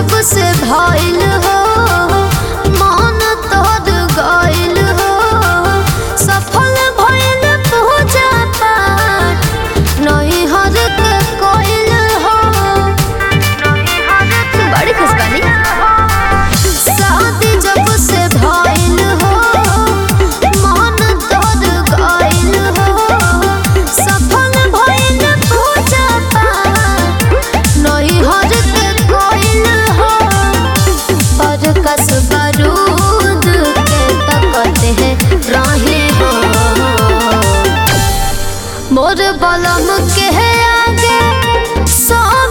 जब से भइल हो मन तोड़ गइल हो सफल भइल पूजा पाठ नहीं हर के कोइल हो बड़ी खुश बानी शादी जब से भइल हो मन तोड़ गइल हो सफल भइल पूजा पाठ नहीं हर के कोइल हो पर कस बारूद के तकते हैं राही हो मोर बलम के आगे सब